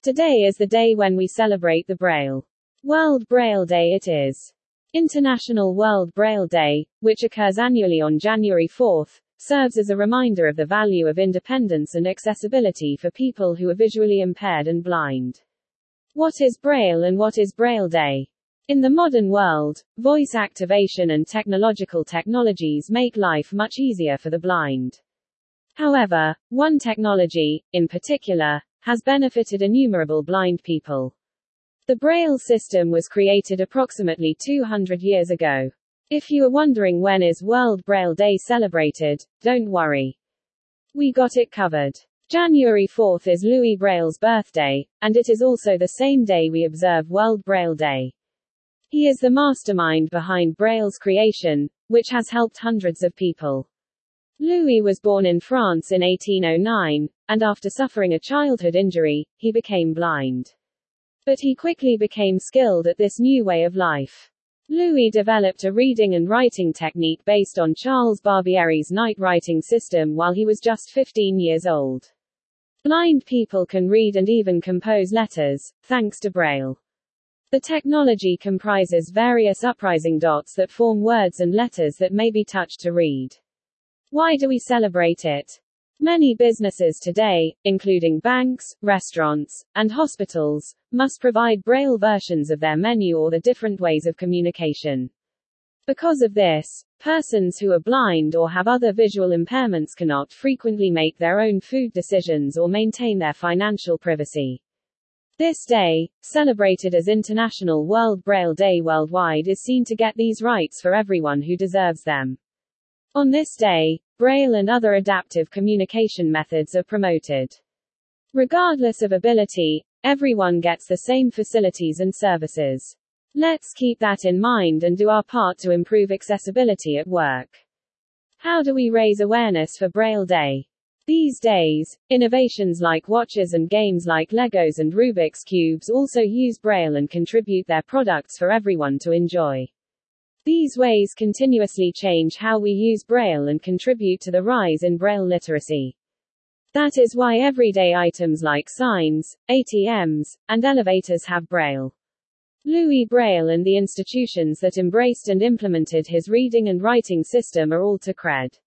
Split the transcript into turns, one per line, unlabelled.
Today is the day when we celebrate the Braille. World Braille Day it is. International World Braille Day, which occurs annually on January 4, serves as a reminder of the value of independence and accessibility for people who are visually impaired and blind. What is Braille and what is Braille Day? In the modern world, voice activation and technological technologies make life much easier for the blind. However, one technology, in particular, has benefited innumerable blind people. The Braille system was created approximately 200 years ago. If you are wondering when is World Braille Day celebrated, don't worry. We got it covered. January 4 is Louis Braille's birthday, and it is also the same day we observe World Braille Day. He is the mastermind behind Braille's creation, which has helped hundreds of people. Louis was born in France in 1809, and after suffering a childhood injury, he became blind. But he quickly became skilled at this new way of life. Louis developed a reading and writing technique based on Charles Barbieri's night writing system while he was just 15 years old. Blind people can read and even compose letters, thanks to Braille. The technology comprises various uprising dots that form words and letters that may be touched to read. Why do we celebrate it? Many businesses today, including banks, restaurants, and hospitals, must provide Braille versions of their menu or the different ways of communication. Because of this, persons who are blind or have other visual impairments cannot frequently make their own food decisions or maintain their financial privacy. This day, celebrated as International World Braille Day worldwide, is seen to get these rights for everyone who deserves them. On this day, Braille and other adaptive communication methods are promoted. Regardless of ability, everyone gets the same facilities and services. Let's keep that in mind and do our part to improve accessibility at work. How do we raise awareness for Braille Day? These days, innovations like watches and games like Legos and Rubik's Cubes also use Braille and contribute their products for everyone to enjoy. These ways continuously change how we use Braille and contribute to the rise in Braille literacy. That is why everyday items like signs, ATMs, and elevators have Braille. Louis Braille and the institutions that embraced and implemented his reading and writing system are all to cred.